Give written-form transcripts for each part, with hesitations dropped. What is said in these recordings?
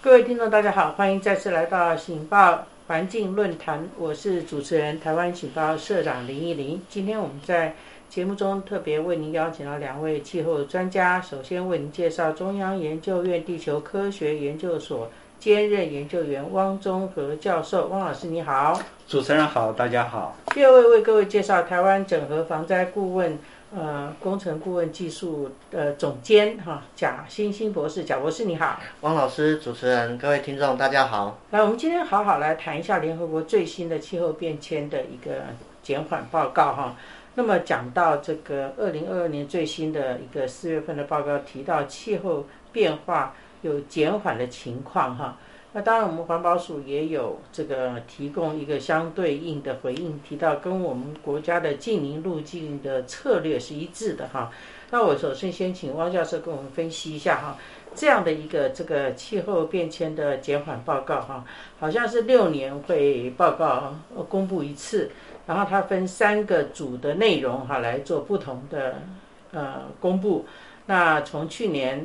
各位听众大家好，欢迎再次来到醒报环境论坛，我是主持人台湾醒报社长林义林。今天我们在节目中特别为您邀请到两位气候专家，首先为您介绍中央研究院地球科学研究所兼任研究员汪中和教授。汪老师你好。 主持人好，大家好。 第二位为各位介绍台湾整合防灾顾问工程顾问技术总监贾欣欣博士。贾博士你好。 汪老师，主持人，各位听众大家好。 来，我们今天好好来谈一下联合国最新的气候变迁的一个减缓报告哈。那么讲到这个2022年最新的一个4月份的报告，提到气候变化有减缓的情况哈。那当然我们环保署也有这个提供一个相对应的回应，提到跟我们国家的净零路径的策略是一致的哈。那我首先先请汪教授跟我们分析一下哈，这样的一个这个气候变迁的减缓报告哈，好像是6年会报告公布一次，然后它分3个组的内容哈来做不同的公布。那从去年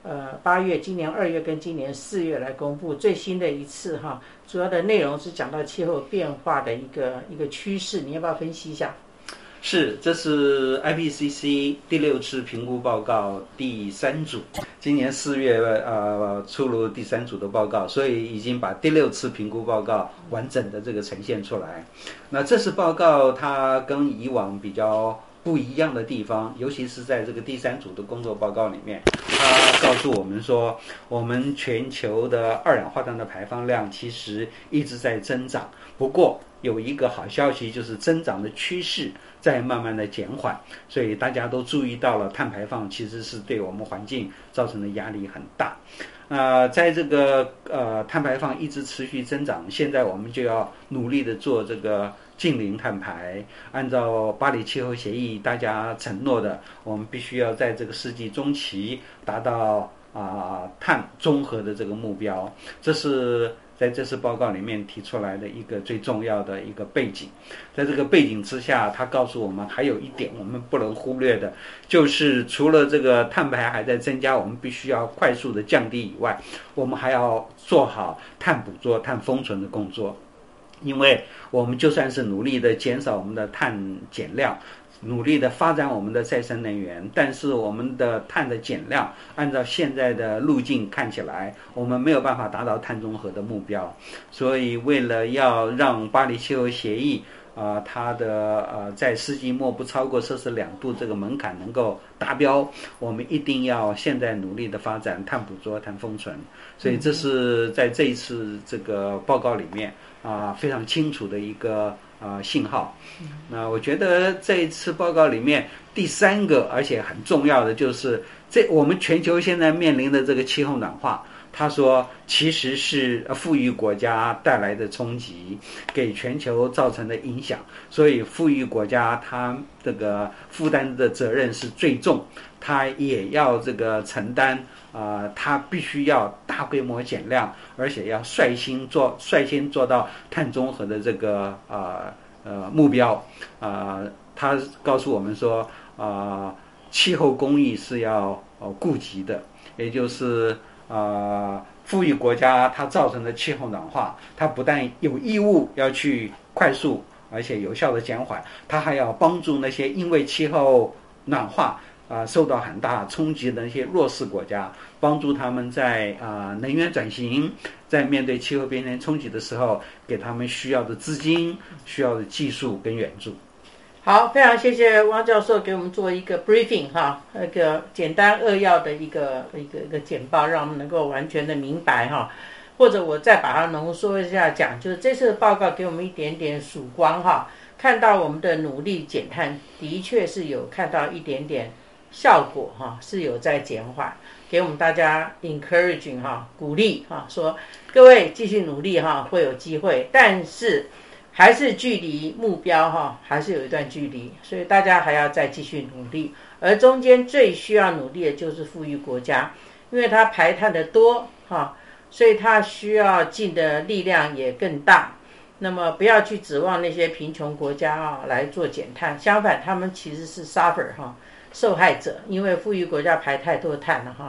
8月、今年2月跟今年4月来公布最新的一次哈，主要的内容是讲到气候变化的一个趋势，你要不要分析一下？ 是，这是 IPCC 第6次评估报告第3组，今年4月出炉第3组的报告，所以已经把第6次评估报告完整的这个呈现出来。那这次报告它跟以往比较不一样的地方，尤其是在这个第3组的工作报告里面，它告诉我们说，我们全球的二氧化碳的排放量其实一直在增长，不过有一个好消息，就是增长的趋势在慢慢的减缓，所以大家都注意到了碳排放其实是对我们环境造成的压力很大。在这个碳排放一直持续增长，现在我们就要努力的做这个净零碳排，按照巴黎气候协议大家承诺的，我们必须要在这个世纪中期达到碳中和的这个目标，这是在这次报告里面提出来的一个最重要的一个背景。在这个背景之下，它告诉我们还有一点我们不能忽略的，就是除了这个碳排还在增加，我们必须要快速的降低以外，我们还要做好碳捕捉、碳封存的工作。因为我们就算是努力的减少我们的碳减量，努力的发展我们的再生能源，但是我们的碳的减量按照现在的路径看起来，我们没有办法达到碳中和的目标。所以为了要让巴黎气候协议它的在世纪末不超过摄氏2度这个门槛能够达标，我们一定要现在努力的发展碳捕捉、碳封存。所以这是在这一次这个报告里面非常清楚的一个信号。那我觉得这一次报告里面第3个而且很重要的就是我们全球现在面临的这个气候暖化，他说其实是富裕国家带来的冲击给全球造成的影响，所以富裕国家他这个负担的责任是最重，他也要这个承担他必须要大规模减量，而且要率先做到碳中和的这个目标。他告诉我们说气候公益是要顾及的，也就是富裕国家它造成的气候暖化，它不但有义务要去快速而且有效的减缓，它还要帮助那些因为气候暖化受到很大冲击的那些弱势国家，帮助他们在能源转型，在面对气候变迁冲击的时候，给他们需要的资金、需要的技术跟援助。 好，非常谢谢汪教授给我们做一个 briefing 哈，那个简单扼要的一个简报，让我们能够完全的明白哈。或者我再把它浓缩一下讲，就是这次的报告给我们一点点曙光哈，看到我们的努力减碳的确是有看到一点点效果哈，是有在减缓，给我们大家 encouraging 哈，鼓励哈，说各位继续努力哈，会有机会，但是还是距离目标哈，还是有一段距离，所以大家还要再继续努力。而中间最需要努力的就是富裕国家，因为它排碳的多哈，所以它需要尽的力量也更大。那么不要去指望那些贫穷国家来做减碳，相反，他们其实是 suffer 受害者，因为富裕国家排太多碳了哈。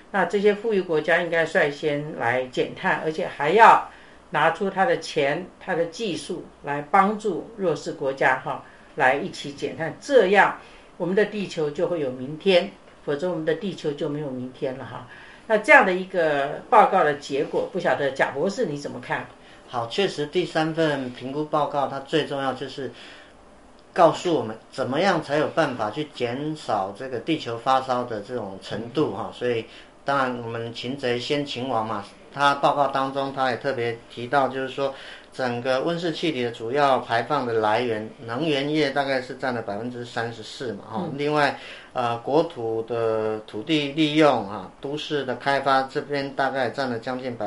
那这些富裕国家应该率先来减碳，而且还要拿出他的钱、他的技术来帮助弱势国家来一起减碳，这样我们的地球就会有明天，否则我们的地球就没有明天了那这样的一个报告的结果，不晓得贾博士你怎么看？ 好，确实第3份评估报告它最重要就是告诉我们怎么样才有办法去减少这个地球发烧的这种程度所以当然我们擒贼先擒王嘛，他报告当中他也特别提到，就是说整个温室气体的主要排放的来源，能源业大概是占了34%嘛另外国土的土地利用都市的开发这边大概占了将近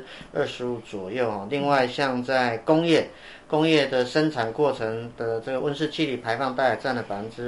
25%左右另外像在工业的生产过程的这个温室气体排放大概占了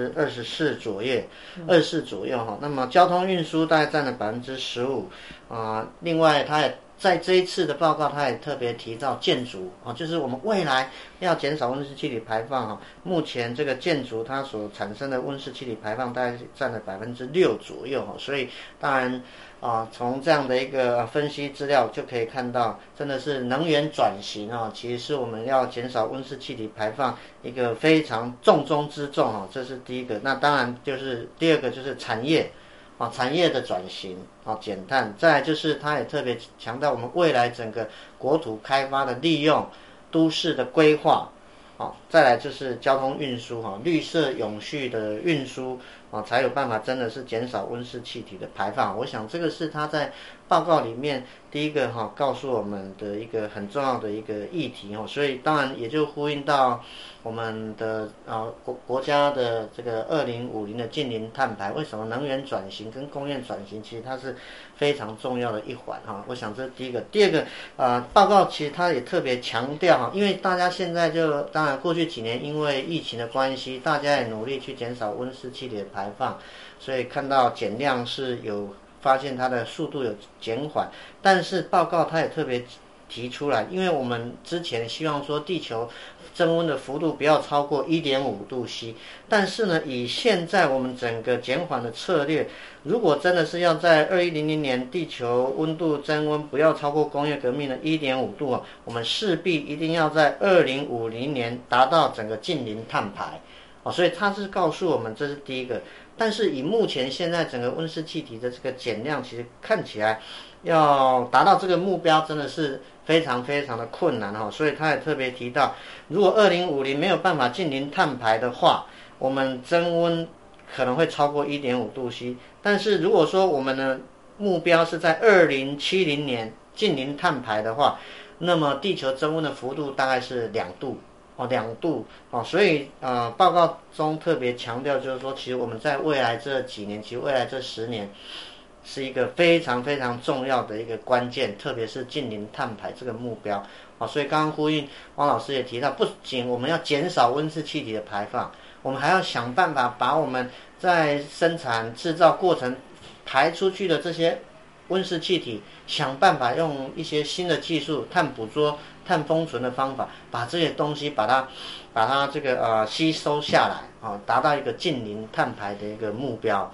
24%左右，24%左右那么交通运输大概占了15%另外它也在这一次的报告，他也特别提到建筑就是我们未来要减少温室气体排放目前这个建筑它所产生的温室气体排放大概占了6%左右所以当然从这样的一个分析资料就可以看到，真的是能源转型其实是我们要减少温室气体排放一个非常重中之重这是第一个。那当然就是第二个就是产业的转型减碳，再来就是他也特别强调我们未来整个国土开发的利用、都市的规划再来就是交通运输绿色永续的运输才有办法真的是减少温室气体的排放。我想这个是他在报告里面第一个告诉我们的一个很重要的一个议题所以当然也就呼应到我们的国家的这个2050的净零碳排。为什么能源转型跟工业转型其实它是非常重要的一环我想这是第一个。第二个报告其实它也特别强调因为大家现在就当然过去几年因为疫情的关系，大家也努力去减少温室气体的排放，所以看到减量是有发现它的速度有减缓，但是报告它也特别提出来，因为我们之前希望说地球增温的幅度不要超过 1.5 度 C， 但是呢以现在我们整个减缓的策略，如果真的是要在2100年地球温度增温不要超过工业革命的 1.5 度我们势必一定要在2050年达到整个净零碳排所以它是告诉我们这是第一个。但是以目前现在整个温室气体的这个减量，其实看起来要达到这个目标真的是非常非常的困难所以他也特别提到，如果2050没有办法净零碳排的话，我们增温可能会超过 1.5 度 C， 但是如果说我们的目标是在2070年净零碳排的话，那么地球增温的幅度大概是2度2度所以报告中特别强调，就是说其实我们在未来这几年，其实未来这10年是一个非常非常重要的一个关键，特别是净零碳排这个目标所以刚刚呼应汪老师也提到，不仅我们要减少温室气体的排放，我们还要想办法把我们在生产制造过程排出去的这些温室气体，想办法用一些新的技术，碳捕捉、碳封存的方法，把这些东西把它这个吸收下来达到一个净零碳排的一个目标。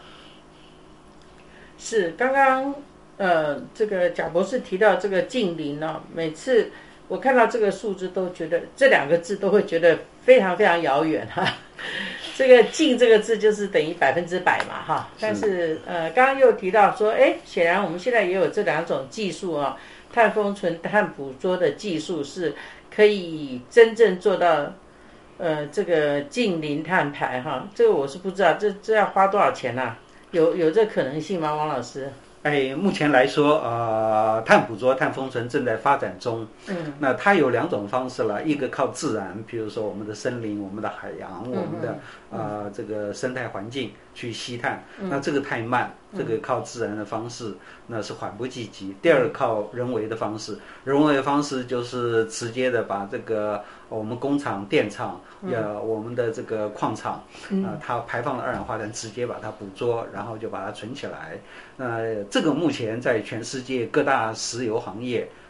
是刚刚这个贾博士提到这个净零每次我看到这个数字都觉得这2个字都会觉得非常非常遥远这个净这个字就是等于100%嘛但是刚刚又提到说显然我们现在也有这2种技术碳封存、碳捕捉的技术是可以真正做到这个净零碳排这个我是不知道这要花多少钱有这可能性吗，汪老师？ 目前来说碳捕捉、碳封存正在发展中。那它有2种方式了，一个靠自然，比如说我们的森林、我们的海洋、我们的这个生态环境去吸碳，那这个太慢，这个靠自然的方式那是缓不济急。第二个靠人为的方式，人为的方式就是直接的把这个我们工厂、电厂我们的这个矿场它排放的二氧化碳直接把它捕捉，然后就把它存起来。这个目前在全世界各大石油行业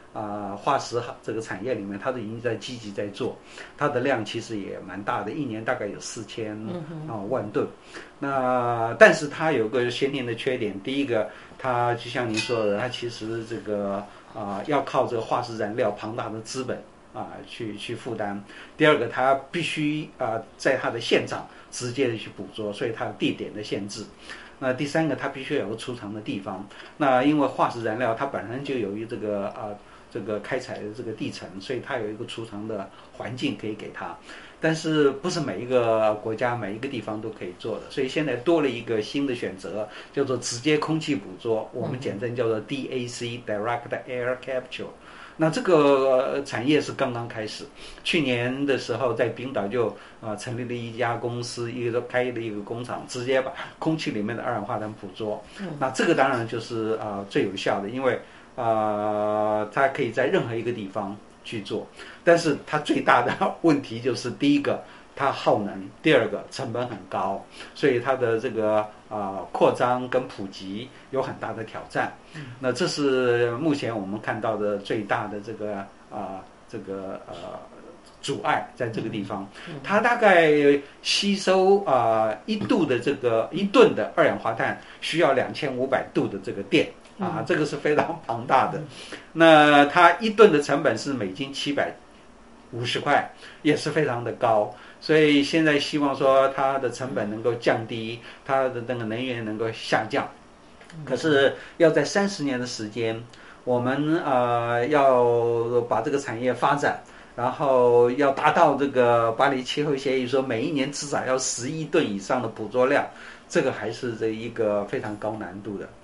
化石这个产业里面，它都已经在积极在做，它的量其实也蛮大的，一年大概有4000万吨。那但是它有个先天的缺点，第一个，它就像您说的，它其实这个要靠这个化石燃料庞大的资本去负担。第二个，它必须在它的现场直接的去捕捉，所以它有地点的限制。那第三个，它必须有个储藏的地方。那因为化石燃料它本身就由于这个开采的这个地层，所以它有一个储藏的环境可以给它。但是不是每一个国家每一个地方都可以做的，所以现在多了一个新的选择，叫做直接空气捕捉，我们简称叫做 DAC（Direct Air Capture）。那这个产业是刚刚开始，去年的时候在冰岛就成立了一家公司，开了一个工厂，直接把空气里面的二氧化碳捕捉。那这个当然就是最有效的，因为它可以在任何一个地方去做，但是它最大的问题就是第一个它耗能，第二个成本很高，所以它的这个扩张跟普及有很大的挑战。那这是目前我们看到的最大的这个阻碍在这个地方。它大概吸收1吨的二氧化碳需要2500度的这个电。这个是非常庞大的。那它1吨的成本是美金750块，也是非常的高。所以现在希望说它的成本能够降低，它的那个能源能够下降。可是要在30年的时间，我们要把这个产业发展，然后要达到这个巴黎气候协议说每一年至少要10亿吨以上的捕捉量，这个还是这一个非常高难度的。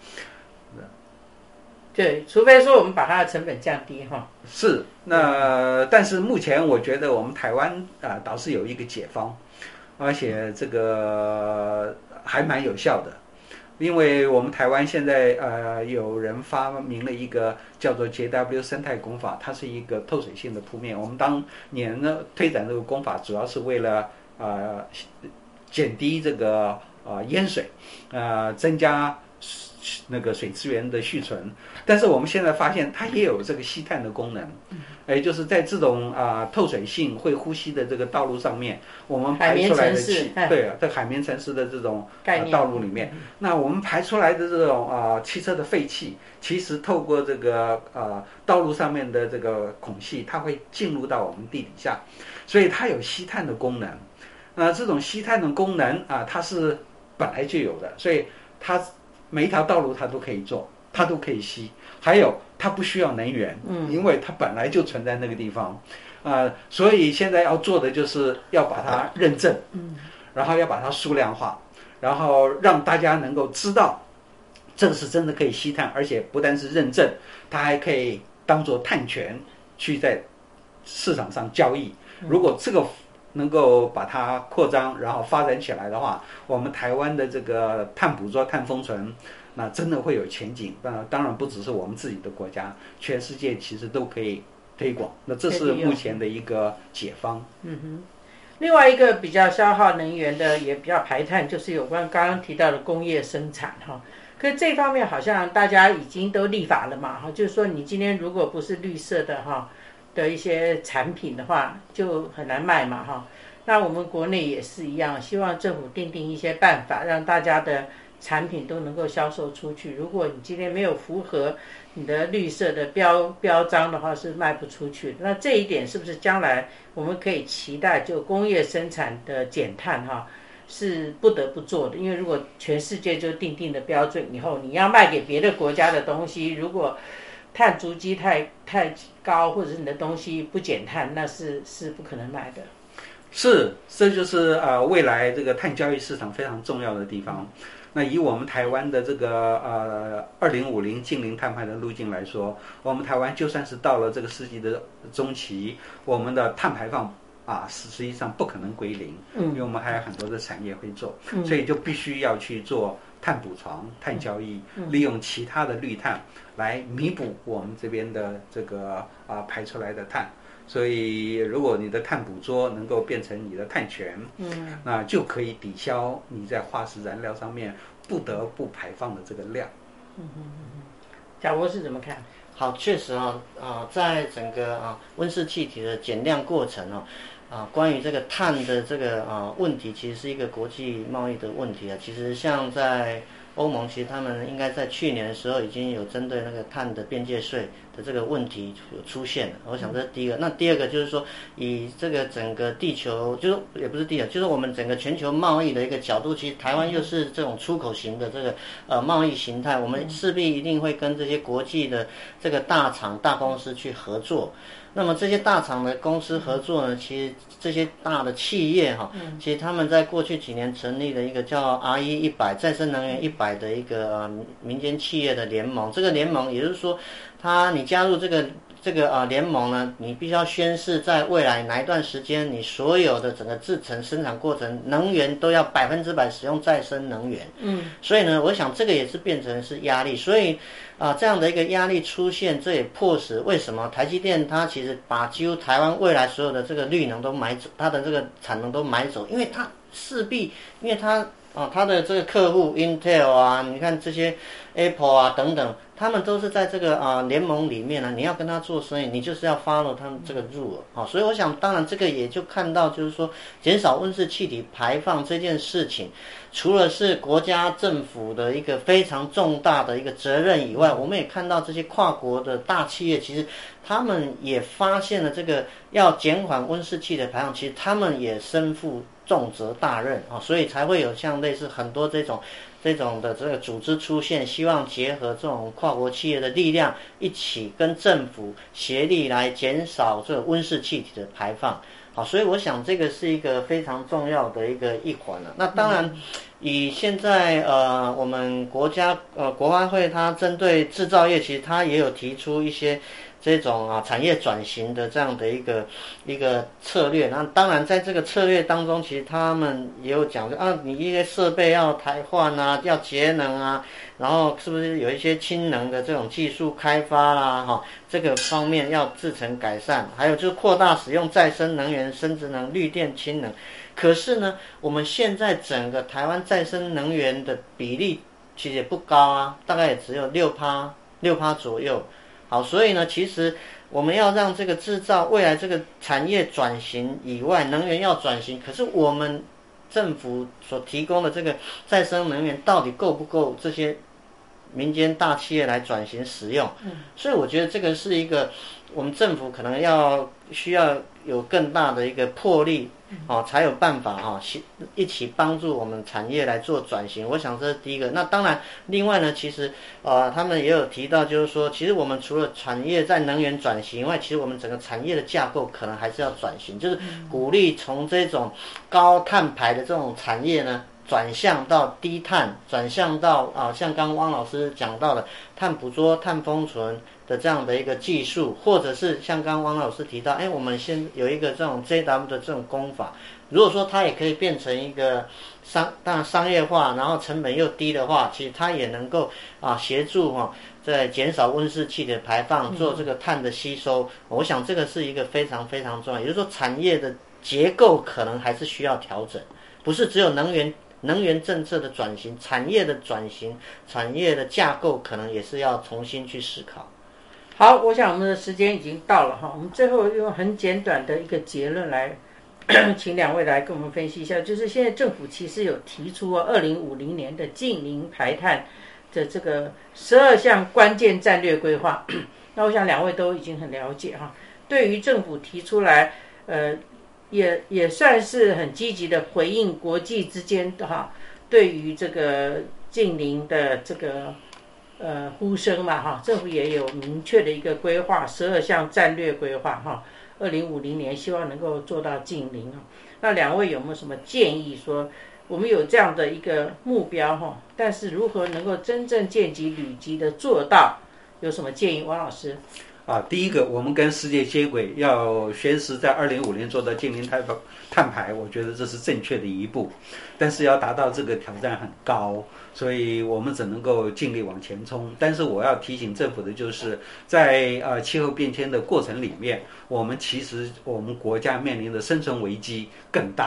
对，除非说我们把它的成本降低哈。 是，但是目前我觉得我们台湾倒是有一个解方，而且这个还蛮有效的，因为我们台湾现在有人发明了一个叫做 JW 生态工法，它是一个透水性的铺面。我们当年呢推展这个工法，主要是为了减低这个淹水，增加那个水资源的蓄存。但是我们现在发现它也有这个吸碳的功能，就是在这种透水性会呼吸的这个道路上面，我们排出来的气，对在海绵城市的这种道路里面，那我们排出来的这种汽车的废气，其实透过这个道路上面的这个孔隙，它会进入到我们地底下，所以它有吸碳的功能。这种吸碳的功能它是本来就有的，所以它每一条道路它都可以做，它都可以吸，还有它不需要能源，因为它本来就存在那个地方，所以现在要做的就是要把它认证，然后要把它数量化，然后让大家能够知道这个是真的可以吸碳，而且不单是认证，它还可以当作碳权去在市场上交易。如果这个能够把它扩张，然后发展起来的话，我们台湾的这个碳捕捉、碳封存，那真的会有前景。当然不只是我们自己的国家，全世界其实都可以推广。那这是目前的一个解方。 另外一个比较消耗能源的，也比较排碳，就是有关刚刚提到的工业生产哈。可是这方面好像大家已经都立法了嘛，就是说你今天如果不是绿色的的一些产品的话，就很难卖嘛哈。那我们国内也是一样，希望政府订定一些办法，让大家的产品都能够销售出去。如果你今天没有符合你的绿色的标章的话，是卖不出去的。那这一点是不是将来我们可以期待，就工业生产的减碳是不得不做的？因为如果全世界就定定的标准以后，你要卖给别的国家的东西，如果碳足迹太高，或者是你的东西不减碳，那是不可能卖的。 是，这就是未来这个碳交易市场非常重要的地方。那以我们台湾的这个2050净零碳排的路径来说，我们台湾就算是到了这个世纪的中期，我们的碳排放实际上不可能归零，因为我们还有很多的产业会做，所以就必须要去做碳捕床、碳交易，利用其他的绿碳来弥补我们这边的这个排出来的碳。所以如果你的碳捕捉能够变成你的碳权，那就可以抵消你在化石燃料上面不得不排放的这个量。 贾博士怎么看？ 好，确实在整个温室气体的减量过程关于这个碳的这个问题，其实是一个国际贸易的问题啊。其实像在欧盟，其实他们应该在去年的时候已经有针对那个碳的边界税的这个问题有出现了。我想这是第一个。那第二个就是说，以这个整个地球，就是也不是地球，就是我们整个全球贸易的一个角度，其实台湾又是这种出口型的这个贸易形态，我们势必一定会跟这些国际的这个大厂、大公司去合作。那么这些大厂的公司合作呢，其实这些大的企业其实他们在过去几年成立了一个叫 RE100 再生能源100的一个民间企业的联盟。这个联盟也就是说，你加入这个联盟呢，你必须要宣誓在未来哪一段时间，你所有的整个制程生产过程能源都要100%使用再生能源。所以呢，我想这个也是变成是压力。所以这样的一个压力出现，这也迫使为什么台积电它其实把几乎台湾未来所有的这个绿能都买走，它的这个产能都买走，因为它势必，因为它的这个客户 Intel 你看这些 Apple 等等，他们都是在这个联盟里面你要跟他做生意，你就是要 follow 他们这个 rule 所以我想，当然这个也就看到，就是说减少温室气体排放这件事情，除了是国家政府的一个非常重大的一个责任以外，我们也看到这些跨国的大企业，其实他们也发现了这个要减缓温室气体的排放，其实他们也身负重责大任所以才会有像类似很多这种的这个组织出现，希望结合这种跨国企业的力量，一起跟政府协力来减少这个温室气体的排放。所以我想这个是一个非常重要的一环了。那当然，以现在我们国家国发会它针对制造业，其实它也有提出一些这种产业转型的这样的一个策略。那当然在这个策略当中，其实他们也有讲你一些设备要台换要节能然后是不是有一些氢能的这种技术开发啦这个方面要制成改善，还有就是扩大使用再生能源、生质能、绿电、氢能。可是呢，我们现在整个台湾再生能源的比例其实也不高大概也只有6%左右。所以呢，其实我们要让这个制造未来这个产业转型以外，能源要转型，可是我们政府所提供的这个再生能源到底够不够这些民间大企业来转型使用？所以我觉得这个是一个我们政府可能需要有更大的一个魄力才有办法一起帮助我们产业来做转型。我想这是第一个。那当然，另外呢，其实他们也有提到，就是说，其实我们除了产业在能源转型以外，其实我们整个产业的架构可能还是要转型，就是鼓励从这种高碳排的这种产业呢，转向到低碳，转向到像刚刚汪老师讲到的碳捕捉、碳封存的这样的一个技术，或者是像刚刚汪老师提到，我们先有一个这种 JW 的这种工法，如果说它也可以变成一个当然商业化，然后成本又低的话，其实它也能够协助在减少温室气体的排放，做这个碳的吸收。我想这个是一个非常非常重要，也就是说产业的结构可能还是需要调整，不是只有能源政策的转型，产业的转型，产业的架构可能也是要重新去思考。 好，我想我们的时间已经到了我们最后用很简短的一个结论来请两位来跟我们分析一下，就是现在政府其实有提出2050年的净零排碳的这个12项关键战略规划那我想两位都已经很了解对于政府提出来也算是很积极的回应国际之间的对于这个净零的这个呼声嘛政府也有明确的一个规划，12项战略规划2050年希望能够做到净零那两位有没有什么建议说我们有这样的一个目标但是如何能够真正见机履机的做到，有什么建议？汪老师。 第一个，我们跟世界接轨，要宣誓在2050年做到净零碳排，我觉得这是正确的一步。但是要达到这个挑战很高，所以我们只能够尽力往前冲。但是我要提醒政府的就是，在气候变迁的过程里面，我们国家面临的生存危机更大。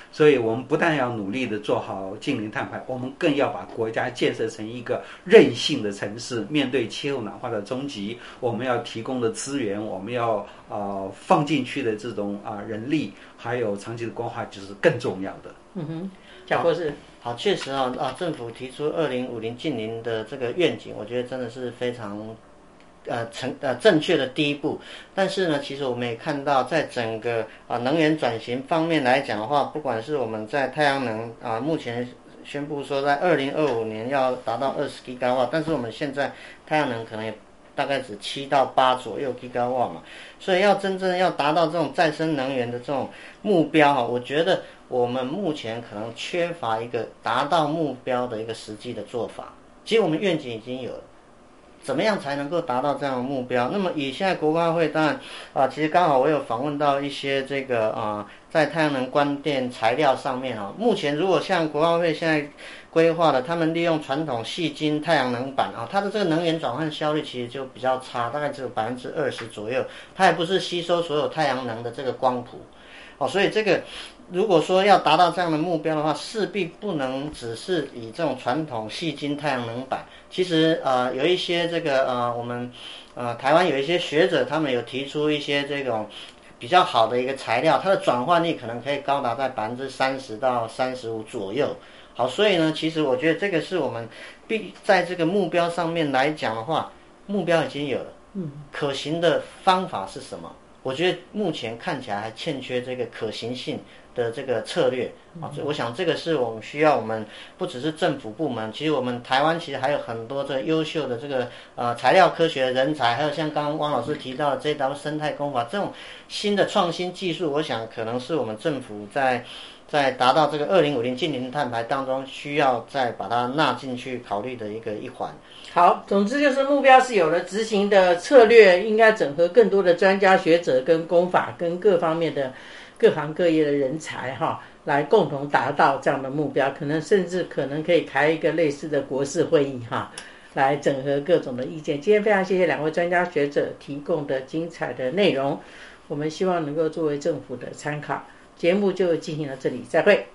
所以我们不但要努力的做好净零碳排，我们更要把国家建设成一个韧性的城市。面对气候暖化的冲击，我们要提供的资源，我们要放进去的这种人力，还有长期的规划，就是更重要的。 贾博士。 好，确实政府提出2050净零的这个愿景，我觉得真的是非常正确的第一步。但是呢，其实我们也看到，在整个能源转型方面来讲的话，不管是我们在太阳能目前宣布说在2025年要达到20 GW， 但是我们现在太阳能可能也大概只7到8左右 GW 嘛，所以要真正要达到这种再生能源的这种目标我觉得我们目前可能缺乏一个达到目标的一个实际的做法。其实我们愿景已经有了，怎么样才能够达到这样的目标？那么以现在国发会当然其实刚好我有访问到一些这个在太阳能光电材料上面目前如果像国发会现在规划的，他们利用传统矽晶太阳能板它的这个能源转换效率其实就比较差，大概只有20%左右，它也不是吸收所有太阳能的这个光谱所以这个如果说要达到这样的目标的话，势必不能只是以这种传统矽晶太阳能板。其实有一些这个我们台湾有一些学者，他们有提出一些这种比较好的一个材料，它的转换率可能可以高达在30%到35%左右。好，所以呢，其实我觉得这个是我们在这个目标上面来讲的话，目标已经有了，可行的方法是什么？我觉得目前看起来还欠缺这个可行性的这个策略我想这个是我们需要，我们不只是政府部门，其实我们台湾其实还有很多这优秀的这个材料科学的人才，还有像刚刚汪老师提到的 JW 生态工法这种新的创新技术，我想可能是我们政府在达到这个2050净零碳排当中需要再把它纳进去考虑的一环。 好，总之就是目标是有了，执行的策略应该整合更多的专家学者跟工法跟各方面的各行各业的人才来共同达到这样的目标，甚至可以开一个类似的国事会议来整合各种的意见。今天非常谢谢两位专家学者提供的精彩的内容，我们希望能够作为政府的参考。节目就进行到这里，再会。